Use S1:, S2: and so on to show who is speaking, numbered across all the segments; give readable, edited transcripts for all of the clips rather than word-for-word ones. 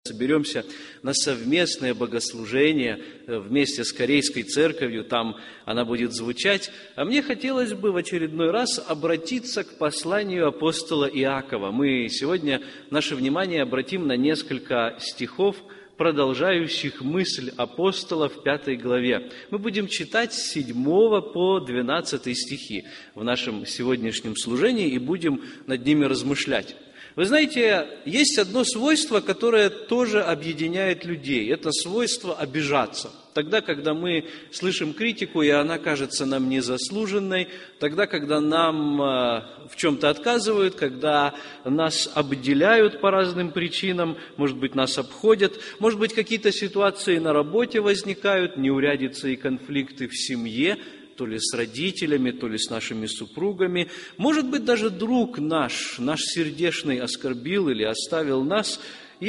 S1: соберемся на совместное богослужение вместе с Корейской церковью, там она будет звучать. А мне хотелось бы в очередной раз обратиться к посланию апостола Иакова. Мы сегодня наше внимание обратим на несколько стихов, продолжающих мысль апостола в 5 главе. Мы будем читать с 7 по 12 стихи в нашем сегодняшнем служении и будем над ними размышлять. Вы знаете, есть одно свойство, которое тоже объединяет людей. Это свойство обижаться. Тогда, когда мы слышим критику, и она кажется нам незаслуженной, тогда, когда нам в чем-то отказывают, когда нас обделяют по разным причинам, может быть, нас обходят, может быть, какие-то ситуации на работе возникают, неурядицы и конфликты в семье, то ли с родителями, то ли с нашими супругами. Может быть, даже друг наш сердечный оскорбил или оставил нас.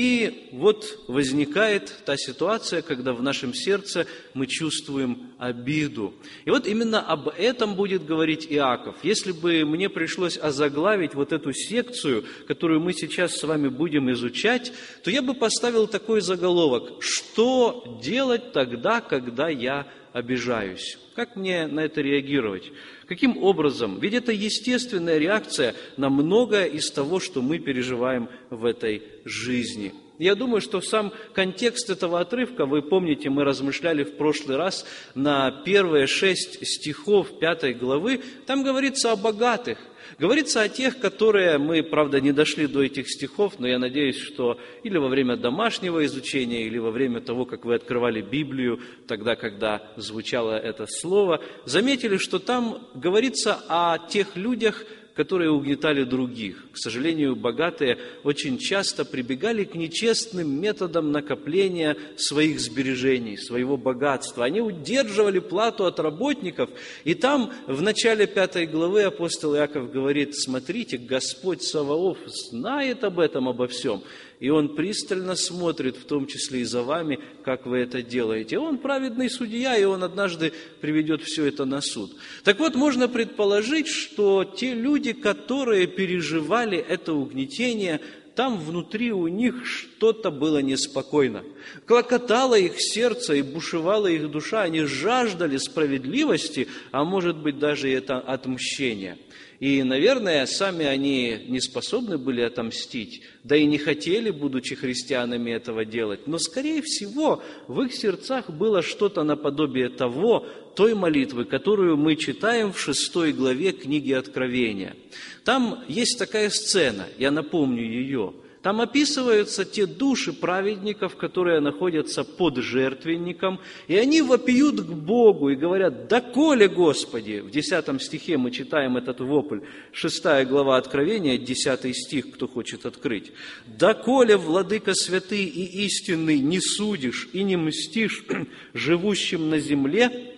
S1: И вот возникает та ситуация, когда в нашем сердце мы чувствуем обиду. И вот именно об этом будет говорить Иаков. Если бы мне пришлось озаглавить вот эту секцию, которую мы сейчас с вами будем изучать, то я бы поставил такой заголовок: «Что делать тогда, когда я обижаюсь?» Как мне на это реагировать? Каким образом? Ведь это естественная реакция на многое из того, что мы переживаем в этой жизни. Я думаю, что сам контекст этого отрывка, вы помните, мы размышляли в прошлый раз на первые 6 стихов 5 главы, там говорится о богатых. Говорится о тех, которые, мы, правда, не дошли до этих стихов, но я надеюсь, что или во время домашнего изучения, или во время того, как вы открывали Библию, тогда, когда звучало это слово, заметили, что там говорится о тех людях, которые угнетали других. К сожалению, богатые очень часто прибегали к нечестным методам накопления своих сбережений, своего богатства. Они удерживали плату от работников, и там в начале 5 главы апостол Иаков говорит: смотрите, Господь Саваоф знает об этом, обо всем, и Он пристально смотрит, в том числе и за вами, как вы это делаете. Он праведный судья, и Он однажды приведет все это на суд. Так вот, можно предположить, что те люди, которые переживали это угнетение, там внутри у них что-то было неспокойно. Клокотало их сердце и бушевала их душа. Они жаждали справедливости, а может быть даже это отмщения. И, наверное, сами они не способны были отомстить, да и не хотели, будучи христианами, этого делать. Но, скорее всего, в их сердцах было что-то наподобие той молитвы, которую мы читаем в 6 главе книги Откровения. Там есть такая сцена, я напомню ее. Там описываются те души праведников, которые находятся под жертвенником, и они вопиют к Богу и говорят: «Доколе, Господи!» В 10 стихе мы читаем этот вопль, 6 глава Откровения, 10 стих, кто хочет открыть. «Доколе, Владыка святый и истинный, не судишь и не мстишь живущим на земле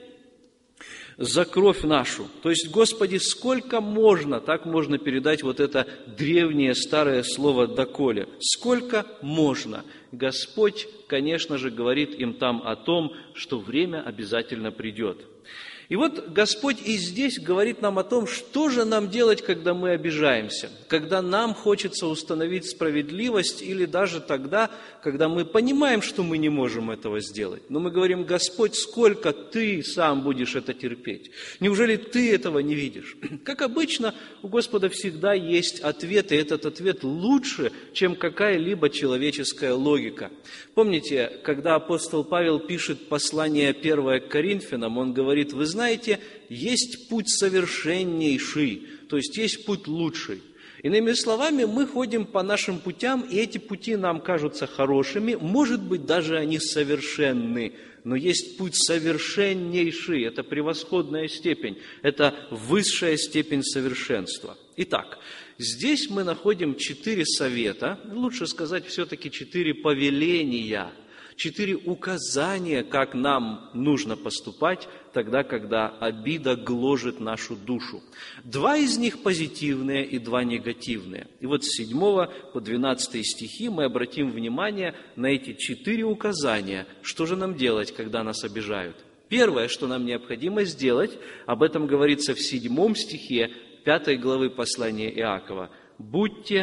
S1: за кровь нашу». То есть, Господи, сколько можно, так можно передать вот это древнее старое слово «доколе». Сколько можно. Господь, конечно же, говорит им там о том, что время обязательно придет. И вот Господь и здесь говорит нам о том, что же нам делать, когда мы обижаемся, когда нам хочется установить справедливость, или даже тогда, когда мы понимаем, что мы не можем этого сделать. Но мы говорим: Господь, сколько Ты сам будешь это терпеть? Неужели Ты этого не видишь? Как обычно, у Господа всегда есть ответ, и этот ответ лучше, чем какая-либо человеческая логика. Помните, когда апостол Павел пишет послание 1 к Коринфянам, он говорит: вы знаете, есть путь совершеннейший, то есть есть путь лучший. Иными словами, мы ходим по нашим путям, и эти пути нам кажутся хорошими, может быть, даже они совершенны, но есть путь совершеннейший, это превосходная степень, это высшая степень совершенства. Итак, здесь мы находим 4 совета, лучше сказать все-таки 4 повеления, 4 указания, как нам нужно поступать тогда, когда обида гложет нашу душу. 2 из них позитивные и 2 негативные. И вот с 7 по 12 стихи мы обратим внимание на эти 4 указания, что же нам делать, когда нас обижают. Первое, что нам необходимо сделать, об этом говорится в 7 стихе 5 главы послания Иакова: «Будьте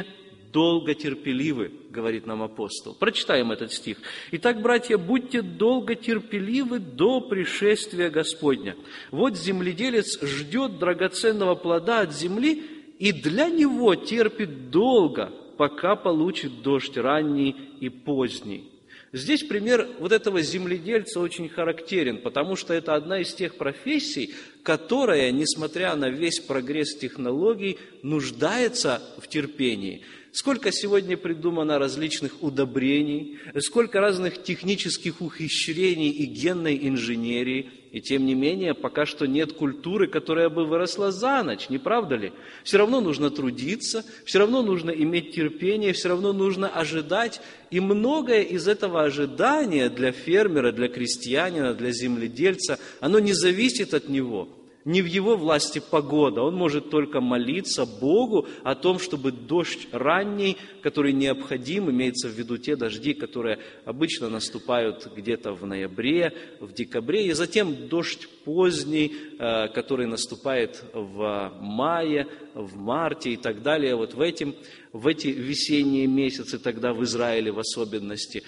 S1: долго терпеливы, говорит нам апостол. Прочитаем этот стих. «Итак, братья, будьте долго терпеливы до пришествия Господня. Вот земледелец ждет драгоценного плода от земли, и для него терпит долго, пока получит дождь ранний и поздний». Здесь пример вот этого земледельца очень характерен, потому что это одна из тех профессий, которая, несмотря на весь прогресс технологий, нуждается в терпении. Сколько сегодня придумано различных удобрений, сколько разных технических ухищрений и генной инженерии, и тем не менее, пока что нет культуры, которая бы выросла за ночь, не правда ли? Все равно нужно трудиться, все равно нужно иметь терпение, все равно нужно ожидать, и многое из этого ожидания для фермера, для крестьянина, для земледельца, оно не зависит от него. Не в его власти погода, он может только молиться Богу о том, чтобы дождь ранний, который необходим, имеется в виду те дожди, которые обычно наступают где-то в ноябре, в декабре, и затем дождь поздний, который наступает в мае, в марте и так далее, вот в эти весенние месяцы, тогда в Израиле в особенности.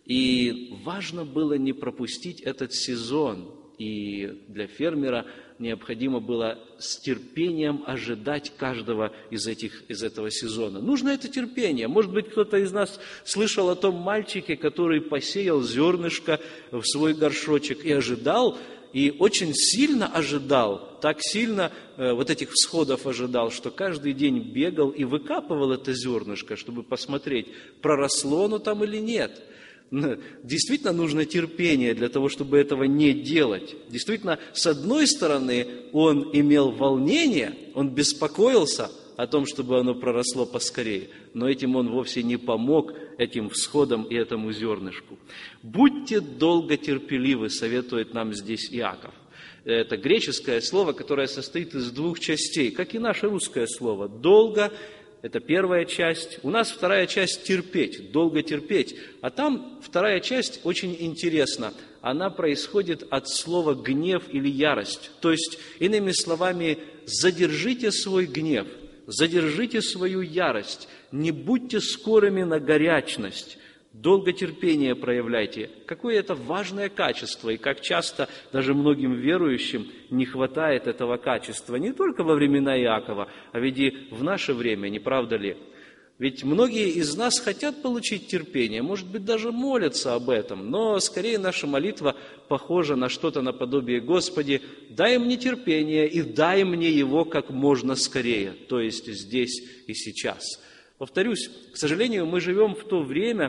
S1: И важно было не пропустить этот сезон, и для фермера необходимо было с терпением ожидать каждого из этого сезона. Нужно это терпение. Может быть, кто-то из нас слышал о том мальчике, который посеял зернышко в свой горшочек и ожидал, и очень сильно ожидал, так сильно вот этих всходов ожидал, что каждый день бегал и выкапывал это зернышко, чтобы посмотреть, проросло оно там или нет. Действительно нужно терпение для того, чтобы этого не делать. Действительно, с одной стороны, он имел волнение, он беспокоился о том, чтобы оно проросло поскорее, но этим он вовсе не помог этим всходам и этому зернышку. «Будьте долго терпеливы», советует нам здесь Иаков. Это греческое слово, которое состоит из двух частей, как и наше русское слово. «Долго» — это первая часть. У нас вторая часть «терпеть», «долго терпеть». А там вторая часть очень интересна. Она происходит от слова «гнев» или «ярость». То есть, иными словами, задержите свой гнев, задержите свою ярость, не будьте скорыми на горячность. Долготерпение проявляйте. Какое это важное качество, и как часто даже многим верующим не хватает этого качества, не только во времена Иакова, а ведь и в наше время, не правда ли? Ведь многие из нас хотят получить терпение, может быть, даже молятся об этом, но скорее наша молитва похожа на что-то наподобие: «Господи, дай мне терпение и дай мне его как можно скорее», то есть здесь и сейчас. Повторюсь, к сожалению, мы живем в то время,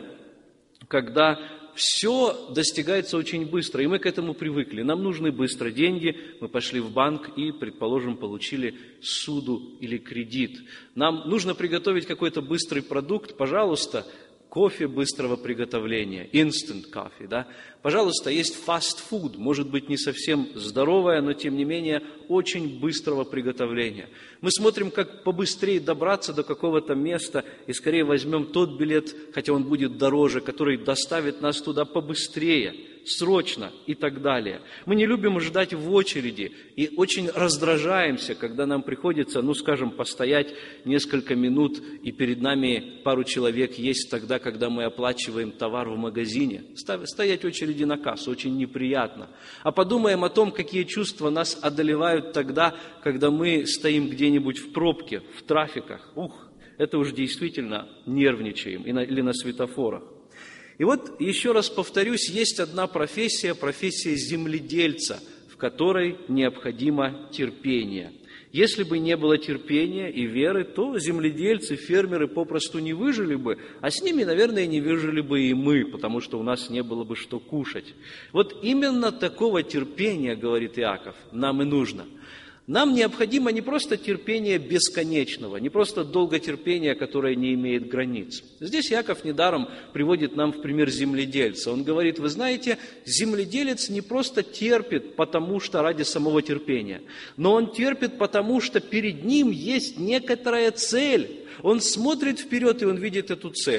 S1: когда все достигается очень быстро, и мы к этому привыкли. Нам нужны быстро деньги, мы пошли в банк и, предположим, получили ссуду или кредит. Нам нужно приготовить какой-то быстрый продукт, пожалуйста, кофе быстрого приготовления, instant coffee, да? Пожалуйста, есть fast food, может быть, не совсем здоровое, но, тем не менее, очень быстрого приготовления. Мы смотрим, как побыстрее добраться до какого-то места и скорее возьмем тот билет, хотя он будет дороже, который доставит нас туда побыстрее, срочно и так далее. Мы не любим ждать в очереди и очень раздражаемся, когда нам приходится, скажем, постоять несколько минут, и перед нами пару человек есть тогда, когда мы оплачиваем товар в магазине. Стоять в очереди на кассу очень неприятно. А подумаем о том, какие чувства нас одолевают тогда, когда мы стоим где-нибудь в пробке, в трафиках. Это уж действительно нервничаем, или на светофорах. И вот, еще раз повторюсь, есть одна профессия земледельца, в которой необходимо терпение. Если бы не было терпения и веры, то земледельцы, фермеры попросту не выжили бы, а с ними, наверное, не выжили бы и мы, потому что у нас не было бы что кушать. Вот именно такого терпения, говорит Иаков, нам и нужно. Нам необходимо не просто терпение бесконечного, не просто долготерпение, которое не имеет границ. Здесь Иаков недаром приводит нам в пример земледельца. Он говорит: вы знаете, земледелец не просто терпит, потому что ради самого терпения, но он терпит, потому что перед ним есть некоторая цель. Он смотрит вперед, и он видит эту цель.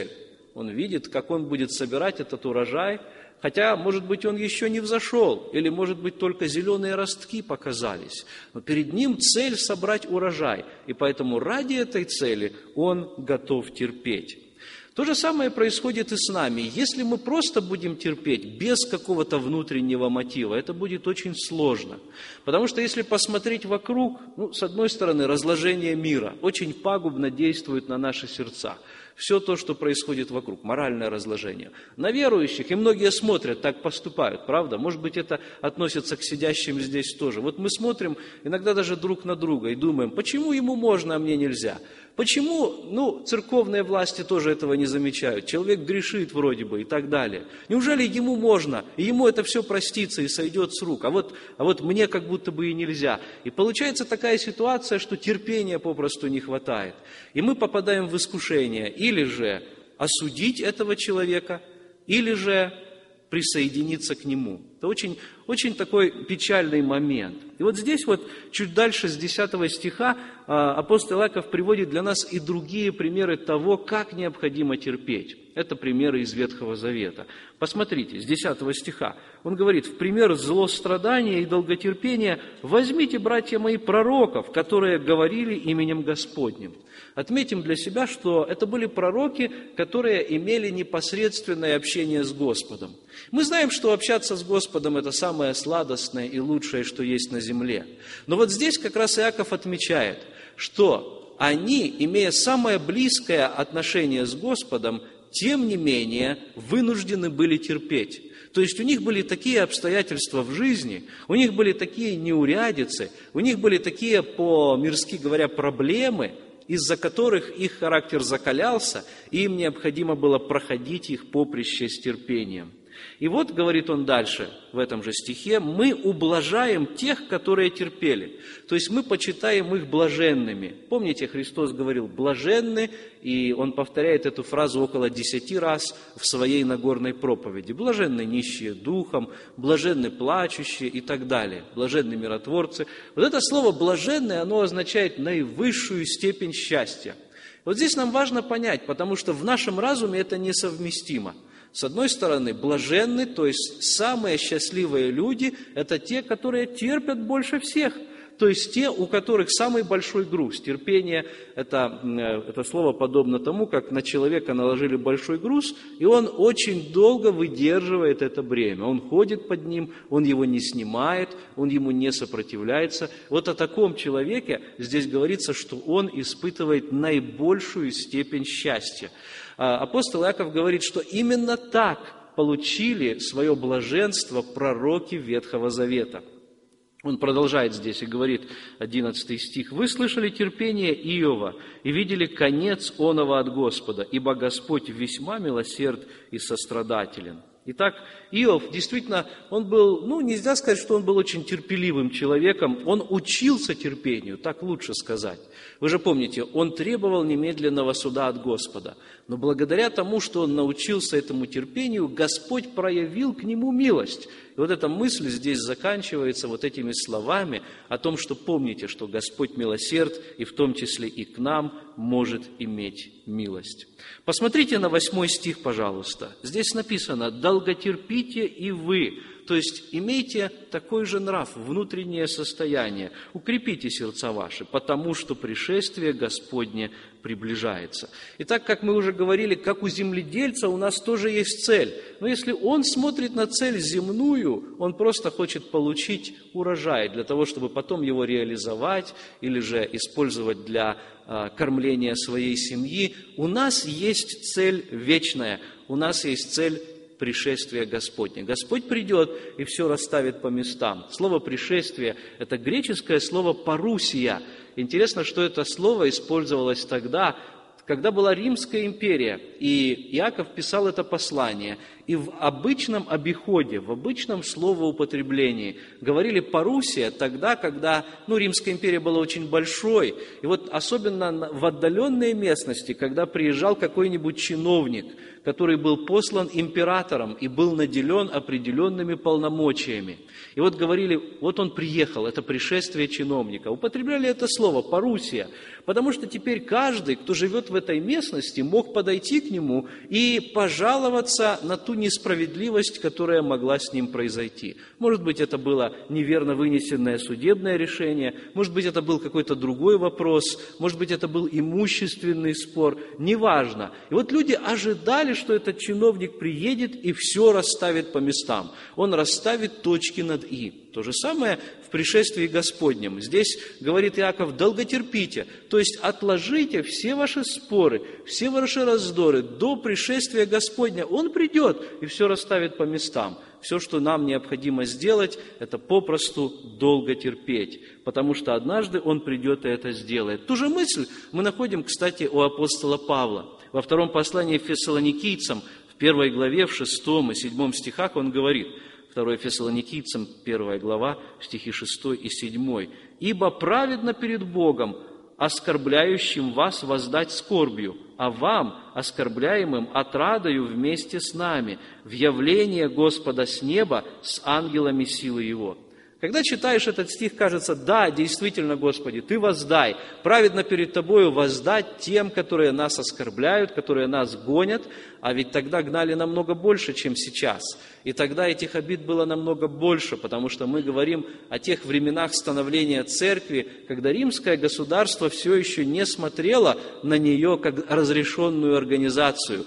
S1: Он видит, как он будет собирать этот урожай, хотя, может быть, он еще не взошел, или, может быть, только зеленые ростки показались. Но перед ним цель собрать урожай, и поэтому ради этой цели он готов терпеть. То же самое происходит и с нами. Если мы просто будем терпеть без какого-то внутреннего мотива, это будет очень сложно. Потому что если посмотреть вокруг, с одной стороны, разложение мира очень пагубно действует на наши сердца. Все то, что происходит вокруг, моральное разложение. На верующих, и многие смотрят, так поступают, правда? Может быть, это относится к сидящим здесь тоже. Вот мы смотрим иногда даже друг на друга и думаем, почему ему можно, а мне нельзя? Почему, церковные власти тоже этого не замечают? Человек грешит вроде бы и так далее. Неужели ему можно, и ему это все простится и сойдет с рук, а вот мне как будто бы и нельзя? И получается такая ситуация, что терпения попросту не хватает. И мы попадаем в искушение или же осудить этого человека, или же присоединиться к нему. Это очень, очень такой печальный момент. И вот здесь чуть дальше с 10 стиха апостол Иаков приводит для нас и другие примеры того, как необходимо терпеть. Это примеры из Ветхого Завета. Посмотрите, с 10 стиха. Он говорит, в пример злострадания и долготерпения возьмите, братья мои, пророков, которые говорили именем Господним. Отметим для себя, что это были пророки, которые имели непосредственное общение с Господом. Мы знаем, что общаться с Господом – это самое сладостное и лучшее, что есть на земле. Но вот здесь как раз Иаков отмечает, что они, имея самое близкое отношение с Господом, тем не менее вынуждены были терпеть. То есть у них были такие обстоятельства в жизни, у них были такие неурядицы, у них были такие, по-мирски говоря, проблемы, из-за которых их характер закалялся, и им необходимо было проходить их поприще с терпением. И вот, говорит он дальше, в этом же стихе, мы ублажаем тех, которые терпели. То есть мы почитаем их блаженными. Помните, Христос говорил «блаженны», и он повторяет эту фразу около 10 раз в своей Нагорной проповеди. Блаженны нищие духом, блаженны плачущие и так далее. Блаженны миротворцы. Вот это слово «блаженны», оно означает наивысшую степень счастья. Вот здесь нам важно понять, потому что в нашем разуме это несовместимо. С одной стороны, блаженны, то есть самые счастливые люди, это те, которые терпят больше всех. То есть те, у которых самый большой груз. Терпение – это слово подобно тому, как на человека наложили большой груз, и он очень долго выдерживает это бремя. Он ходит под ним, он его не снимает, он ему не сопротивляется. Вот о таком человеке здесь говорится, что он испытывает наибольшую степень счастья. Апостол Иаков говорит, что именно так получили свое блаженство пророки Ветхого Завета. Он продолжает здесь и говорит, 11 стих, «Вы слышали терпение Иова и видели конец оного от Господа, ибо Господь весьма милосерд и сострадателен». Итак, Иов, действительно, он был, нельзя сказать, что он был очень терпеливым человеком, он учился терпению, так лучше сказать. Вы же помните, он требовал немедленного суда от Господа, но благодаря тому, что он научился этому терпению, Господь проявил к нему милость. И вот эта мысль здесь заканчивается вот этими словами о том, что помните, что Господь милосерд, и в том числе и к нам может иметь милость. Посмотрите на 8 стих, пожалуйста. Здесь написано «долготерпите и вы». То есть имейте такой же нрав, внутреннее состояние, укрепите сердца ваши, потому что пришествие Господне приближается. Итак, как мы уже говорили, как у земледельца у нас тоже есть цель. Но если он смотрит на цель земную, он просто хочет получить урожай для того, чтобы потом его реализовать или же использовать для кормления своей семьи. У нас есть цель вечная, у нас есть цель пришествия Господня. Господь придет и все расставит по местам. Слово «пришествие» – это греческое слово «парусия». Интересно, что это слово использовалось тогда, когда была Римская империя, и Иаков писал это послание. И в обычном обиходе, в обычном словоупотреблении говорили «парусия» тогда, когда Римская империя была очень большой. И вот особенно в отдаленные местности, когда приезжал какой-нибудь чиновник, который был послан императором и был наделен определенными полномочиями. И вот говорили, вот он приехал, это пришествие чиновника. Употребляли это слово «парусия», потому что теперь каждый, кто живет в этой местности, мог подойти к нему и пожаловаться на ту несправедливость, которая могла с ним произойти. Может быть, это было неверно вынесенное судебное решение, может быть, это был какой-то другой вопрос, может быть, это был имущественный спор, неважно. И вот люди ожидали, что этот чиновник приедет и все расставит по местам. Он расставит точки над «и». То же самое в пришествии Господнем. Здесь, говорит Иаков, долготерпите, то есть отложите все ваши споры, все ваши раздоры до пришествия Господня. Он придет и все расставит по местам. Все, что нам необходимо сделать, это попросту долго терпеть, потому что однажды Он придет и это сделает. Ту же мысль мы находим, кстати, у апостола Павла. Во втором послании Фессалоникийцам, в 1 главе, в 6 и 7 стихах он говорит, 2 Фессалоникийцам, 1 глава, стихи 6 и 7. «Ибо праведно перед Богом, оскорбляющим вас воздать скорбью, а вам, оскорбляемым, отрадою вместе с нами, в явление Господа с неба с ангелами силы Его». Когда читаешь этот стих, кажется, да, действительно, Господи, Ты воздай, праведно перед Тобою воздать тем, которые нас оскорбляют, которые нас гонят, а ведь тогда гнали намного больше, чем сейчас. И тогда этих обид было намного больше, потому что мы говорим о тех временах становления церкви, когда римское государство все еще не смотрело на нее как разрешенную организацию,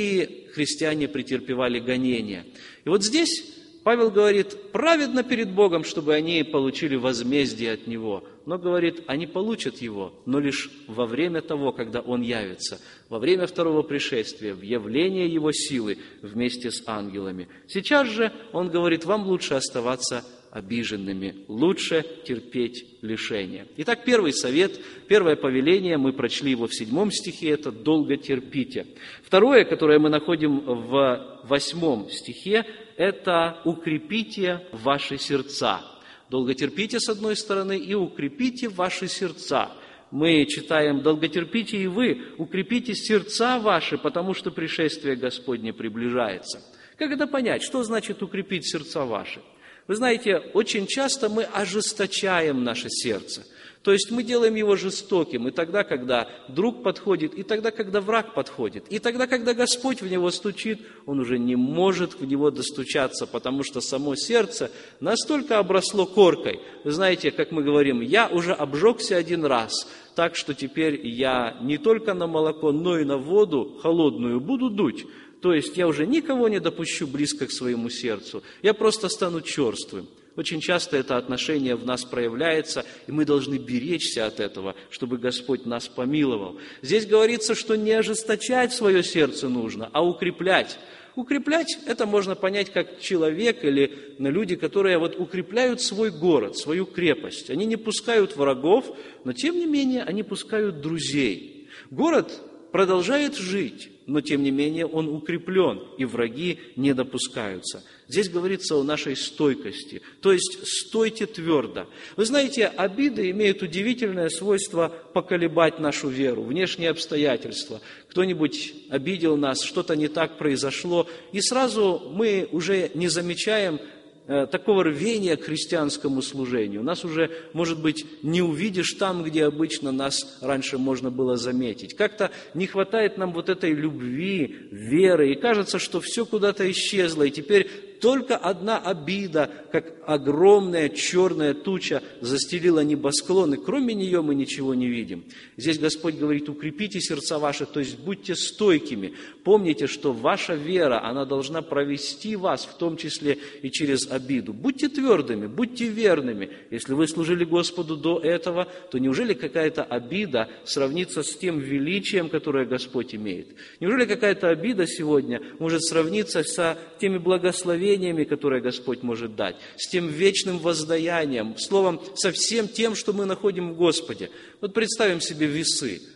S1: и христиане претерпевали гонения. И вот здесь Павел говорит, праведно перед Богом, чтобы они получили возмездие от Него. Но, говорит, они получат его, но лишь во время того, когда Он явится, во время второго пришествия, в явление Его силы вместе с ангелами. Сейчас же Он говорит, вам лучше оставаться обиженными, лучше терпеть лишения. Итак, первый совет, первое повеление, мы прочли его в 7 стихе, это «долго терпите». Второе, которое мы находим в 8 стихе, это «укрепите ваши сердца». Долго терпите с одной стороны и укрепите ваши сердца. Мы читаем, долго терпите и вы, укрепите сердца ваши, потому что пришествие Господне приближается. Как это понять? Что значит укрепить сердца ваши? Вы знаете, очень часто мы ожесточаем наше сердце. То есть мы делаем его жестоким и тогда, когда друг подходит, и тогда, когда враг подходит, и тогда, когда Господь в него стучит, он уже не может в него достучаться, потому что само сердце настолько обросло коркой. Вы знаете, как мы говорим, я уже обжегся один раз, так что теперь я не только на молоко, но и на воду холодную буду дуть. То есть я уже никого не допущу близко к своему сердцу, я просто стану черствым. Очень часто это отношение в нас проявляется, и мы должны беречься от этого, чтобы Господь нас помиловал. Здесь говорится, что не ожесточать свое сердце нужно, а укреплять. Укреплять это можно понять как человек или люди, которые укрепляют свой город, свою крепость. Они не пускают врагов, но тем не менее они пускают друзей. Город продолжает жить, но тем не менее он укреплен, и враги не допускаются. Здесь говорится о нашей стойкости, то есть стойте твердо. Вы знаете, обиды имеют удивительное свойство поколебать нашу веру, внешние обстоятельства. Кто-нибудь обидел нас, что-то не так произошло, и сразу мы уже не замечаем такого рвения к христианскому служению. Нас уже, может быть, не увидишь там, где обычно нас раньше можно было заметить. Как-то не хватает нам этой любви, веры, и кажется, что все куда-то исчезло, и теперь только одна обида, как огромная черная туча, застелила небосклон, и кроме нее мы ничего не видим. Здесь Господь говорит, укрепите сердца ваши, то есть будьте стойкими. Помните, что ваша вера, она должна провести вас, в том числе и через обиду. Будьте твердыми, будьте верными. Если вы служили Господу до этого, то неужели какая-то обида сравнится с тем величием, которое Господь имеет? Неужели какая-то обида сегодня может сравниться с теми благословениями, которые Господь может дать, с тем вечным воздаянием, словом, со всем тем, что мы находим в Господе? Вот представим себе весы.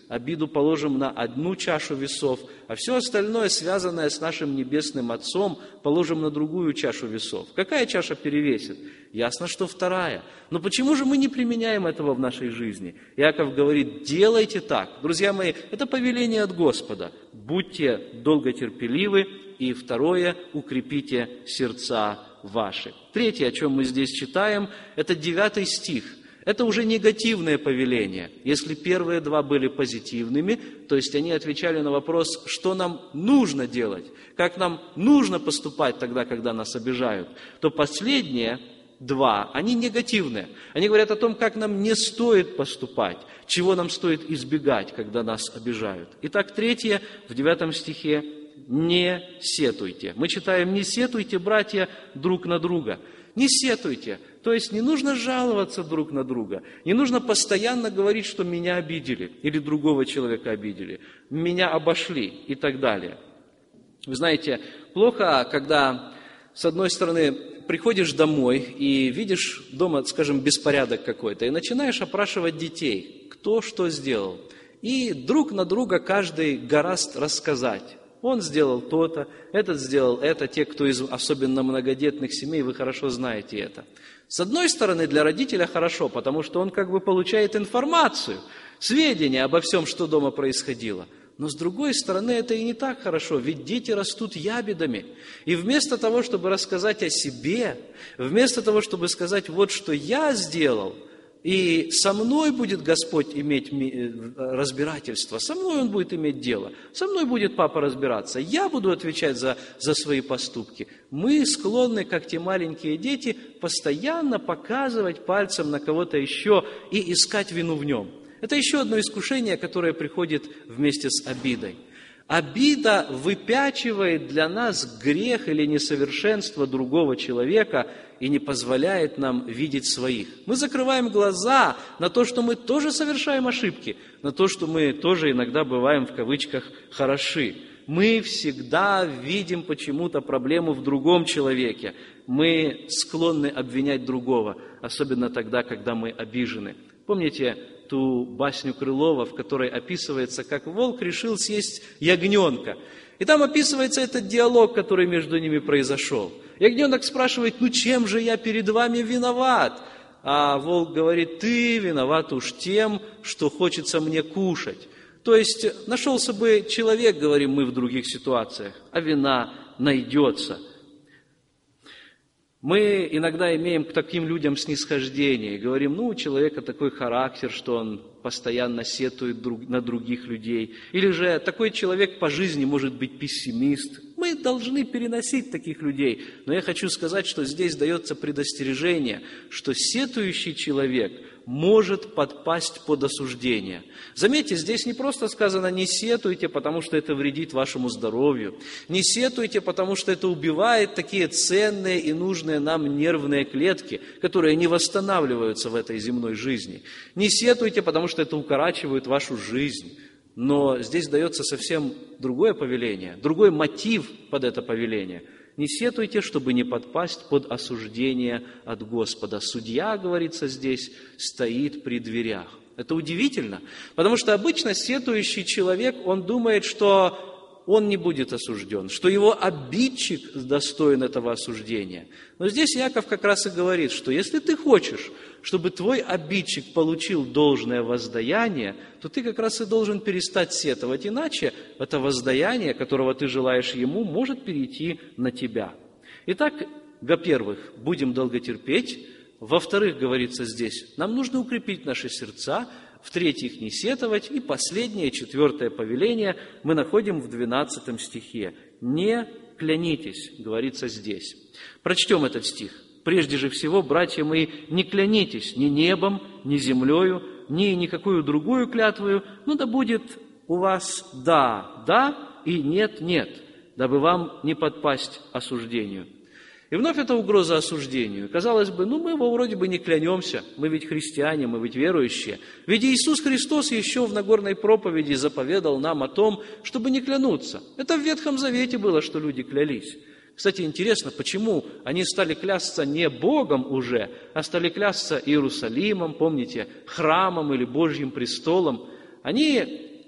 S1: обиду положим на одну чашу весов, а все остальное, связанное с нашим Небесным Отцом, положим на другую чашу весов. Какая чаша перевесит? Ясно, что вторая. Но почему же мы не применяем этого в нашей жизни? Иаков говорит, делайте так. Друзья мои, это повеление от Господа. Будьте долготерпеливы. И второе, укрепите сердца ваши. Третье, о чем мы здесь читаем, это 9 стих. Это уже негативное повеление. Если первые два были позитивными, то есть они отвечали на вопрос, что нам нужно делать, как нам нужно поступать тогда, когда нас обижают, то последние два, они негативные. Они говорят о том, как нам не стоит поступать, чего нам стоит избегать, когда нас обижают. Итак, третье, в 9 стихе, не сетуйте. Мы читаем, не сетуйте, братья, друг на друга. Не сетуйте. То есть не нужно жаловаться друг на друга. Не нужно постоянно говорить, что меня обидели или другого человека обидели, меня обошли и так далее. Вы знаете, плохо, когда, с одной стороны, приходишь домой и видишь дома, скажем, беспорядок какой-то, и начинаешь опрашивать детей, кто что сделал. И друг на друга каждый гораст рассказать. Он сделал то-то, этот сделал это. Те, кто из особенно многодетных семей, вы хорошо знаете это. С одной стороны, для родителя хорошо, потому что он как бы получает информацию, сведения обо всем, что дома происходило. Но с другой стороны, это и не так хорошо, ведь дети растут ябедами. И вместо того, чтобы рассказать о себе, вместо того, чтобы сказать, вот что я сделал, и со мной будет Господь иметь разбирательство, со мной Он будет иметь дело, со мной будет папа разбираться, я буду отвечать за свои поступки. Мы склонны, как те маленькие дети, постоянно показывать пальцем на кого-то еще и искать вину в нем. Это еще одно искушение, которое приходит вместе с обидой. Обида выпячивает для нас грех или несовершенство другого человека и не позволяет нам видеть своих. Мы закрываем глаза на то, что мы тоже совершаем ошибки, на то, что мы тоже иногда бываем в кавычках «хороши». Мы всегда видим почему-то проблему в другом человеке. Мы склонны обвинять другого, особенно тогда, когда мы обижены. Помните ту басню Крылова, в которой описывается, как волк решил съесть ягненка. И там описывается этот диалог, который между ними произошел. Ягненок спрашивает, ну чем же я перед вами виноват? А волк говорит, ты виноват уж тем, что хочется мне кушать. То есть нашелся бы человек, говорим мы в других ситуациях, а вина найдется. Мы иногда имеем к таким людям снисхождение, говорим, ну, у человека такой характер, что он постоянно сетует на других людей. Или же такой человек по жизни может быть пессимист. Мы должны переносить таких людей. Но я хочу сказать, что здесь дается предостережение, что сетующий человек может подпасть под осуждение. Заметьте, здесь не просто сказано «не сетуйте, потому что это вредит вашему здоровью», «не сетуйте, потому что это убивает такие ценные и нужные нам нервные клетки, которые не восстанавливаются в этой земной жизни», «не сетуйте, потому что это укорачивает вашу жизнь». Но здесь дается совсем другое повеление, другой мотив под это повеление. Не сетуйте, чтобы не подпасть под осуждение от Господа. Судья, говорится здесь, стоит при дверях. Это удивительно, потому что обычно сетующий человек, он думает, что он не будет осужден, что его обидчик достоин этого осуждения. Но здесь Иаков как раз и говорит, что если ты хочешь, чтобы твой обидчик получил должное воздаяние, то ты как раз и должен перестать сетовать, иначе это воздаяние, которого ты желаешь ему, может перейти на тебя. Итак, во-первых, будем долго терпеть. Во-вторых, говорится здесь, нам нужно укрепить наши сердца. В-третьих, не сетовать. И последнее, 4 повеление мы находим в 12 стихе. «Не клянитесь», говорится здесь. Прочтем этот стих. «Прежде же всего, братья мои, не клянитесь ни небом, ни землею, ни никакую другую клятвою, но да будет у вас да, да и нет, нет, дабы вам не подпасть осуждению». И вновь это угроза осуждению. Казалось бы, мы его вроде бы не клянемся, мы ведь христиане, мы ведь верующие. Ведь Иисус Христос еще в Нагорной проповеди заповедал нам о том, чтобы не клянуться. Это в Ветхом Завете было, что люди клялись. Кстати, интересно, почему они стали клясться не Богом уже, а стали клясться Иерусалимом, помните, храмом или Божьим престолом. Они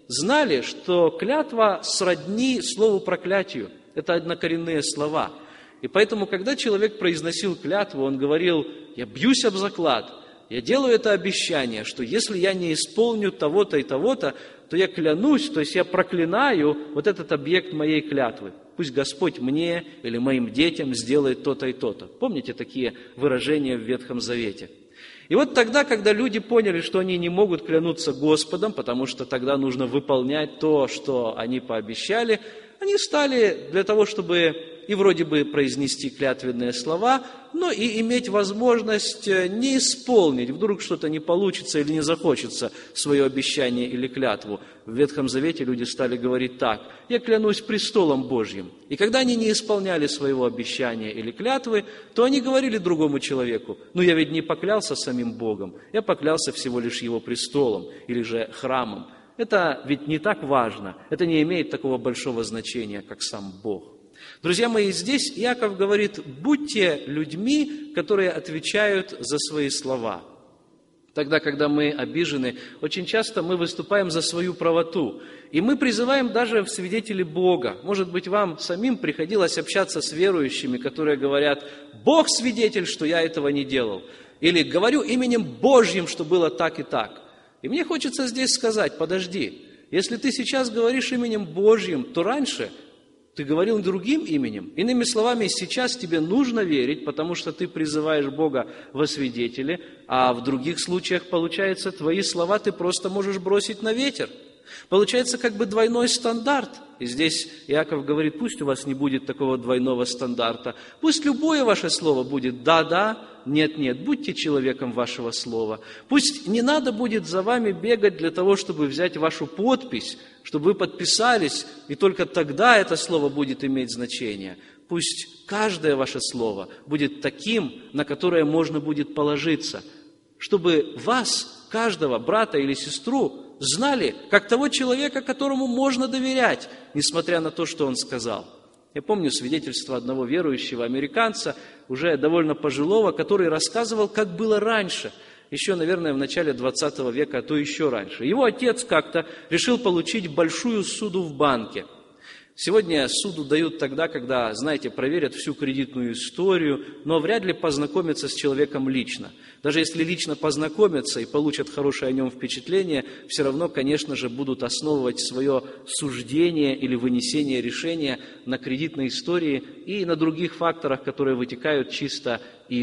S1: знали, что клятва сродни слову проклятию. Это однокоренные слова. И поэтому, когда человек произносил клятву, он говорил: «Я бьюсь об заклад, я делаю это обещание, что если я не исполню того-то и того-то, то я клянусь, то есть я проклинаю вот этот объект моей клятвы. Пусть Господь мне или моим детям сделает то-то и то-то». Помните такие выражения в Ветхом Завете? И вот тогда, когда люди поняли, что они не могут клянуться Господом, потому что тогда нужно выполнять то, что они пообещали, они стали для того, чтобы и вроде бы произнести клятвенные слова, но и иметь возможность не исполнить, вдруг что-то не получится или не захочется свое обещание или клятву. В Ветхом Завете люди стали говорить так: «Я клянусь престолом Божьим». И когда они не исполняли своего обещания или клятвы, то они говорили другому человеку: «Ну, я ведь не поклялся самим Богом, я поклялся всего лишь Его престолом или же храмом». Это ведь не так важно, это не имеет такого большого значения, как сам Бог. Друзья мои, здесь Иаков говорит: будьте людьми, которые отвечают за свои слова. Тогда, когда мы обижены, очень часто мы выступаем за свою правоту. И мы призываем даже в свидетели Бога. Может быть, вам самим приходилось общаться с верующими, которые говорят: «Бог свидетель, что я этого не делал». Или «Говорю именем Божьим, что было так и так». И мне хочется здесь сказать: подожди, если ты сейчас говоришь именем Божьим, то раньше ты говорил другим именем. Иными словами, сейчас тебе нужно верить, потому что ты призываешь Бога во свидетели, а в других случаях, получается, твои слова ты просто можешь бросить на ветер. Получается как бы двойной стандарт. И здесь Иаков говорит: пусть у вас не будет такого двойного стандарта. Пусть любое ваше слово будет «да-да», «нет-нет». Будьте человеком вашего слова. Пусть не надо будет за вами бегать для того, чтобы взять вашу подпись, чтобы вы подписались, и только тогда это слово будет иметь значение. Пусть каждое ваше слово будет таким, на которое можно будет положиться, чтобы вас, каждого брата или сестру, знали как того человека, которому можно доверять, несмотря на то, что он сказал. Я помню свидетельство одного верующего американца, уже довольно пожилого, который рассказывал, как было раньше, еще, наверное, в начале 20 века, а то еще раньше. Его отец как-то решил получить большую ссуду в банке. Сегодня ссуду дают тогда, когда, знаете, проверят всю кредитную историю, но вряд ли познакомятся с человеком лично. Даже если лично познакомятся и получат хорошее о нем впечатление, все равно, конечно же, будут основывать свое суждение или вынесение решения на кредитной истории и на других факторах, которые вытекают чисто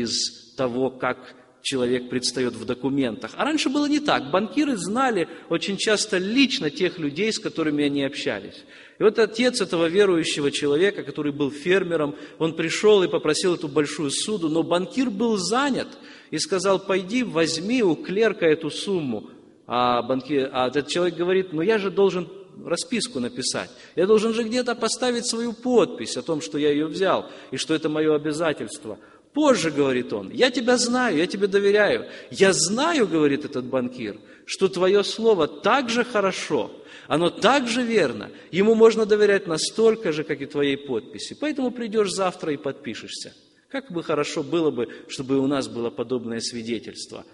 S1: из того, как человек предстает в документах. А раньше было не так. Банкиры знали очень часто лично тех людей, с которыми они общались. И вот отец этого верующего человека, который был фермером, он пришел и попросил эту большую ссуду, но банкир был занят и сказал: пойди, возьми у клерка эту сумму. А этот человек говорит: я же должен расписку написать, я должен же где-то поставить свою подпись о том, что я ее взял и что это мое обязательство. Позже, говорит он, я тебя знаю, я тебе доверяю. Я знаю, говорит этот банкир, что твое слово так же хорошо, оно так же верно, ему можно доверять настолько же, как и твоей подписи. Поэтому придешь завтра и подпишешься. Как бы хорошо было бы, чтобы у нас было подобное свидетельство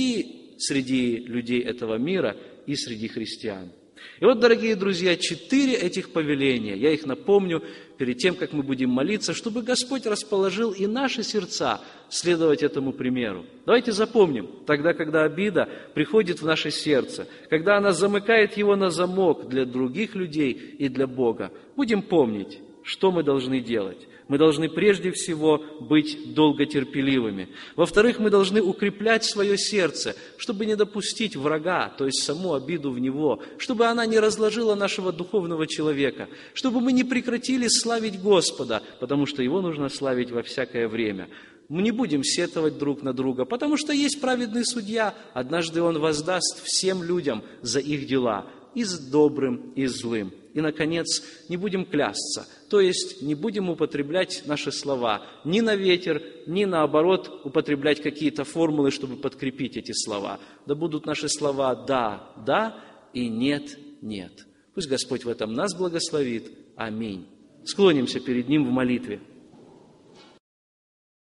S1: и среди людей этого мира, и среди христиан. И вот, дорогие друзья, 4 этих повеления, я их напомню перед тем, как мы будем молиться, чтобы Господь расположил и наши сердца следовать этому примеру. Давайте запомним, тогда, когда обида приходит в наше сердце, когда она замыкает его на замок для других людей и для Бога, будем помнить, что мы должны делать. Мы должны прежде всего быть долготерпеливыми. Во-вторых, мы должны укреплять свое сердце, чтобы не допустить врага, то есть саму обиду в него, чтобы она не разложила нашего духовного человека, чтобы мы не прекратили славить Господа, потому что Его нужно славить во всякое время. Мы не будем сетовать друг на друга, потому что есть праведный судья. Однажды Он воздаст всем людям за их дела, и с добрым, и с злым. И, наконец, не будем клясться, то есть не будем употреблять наши слова ни на ветер, ни наоборот употреблять какие-то формулы, чтобы подкрепить эти слова. Да будут наши слова «да», «да» и «нет», «нет». Пусть Господь в этом нас благословит. Аминь. Склонимся перед Ним в молитве.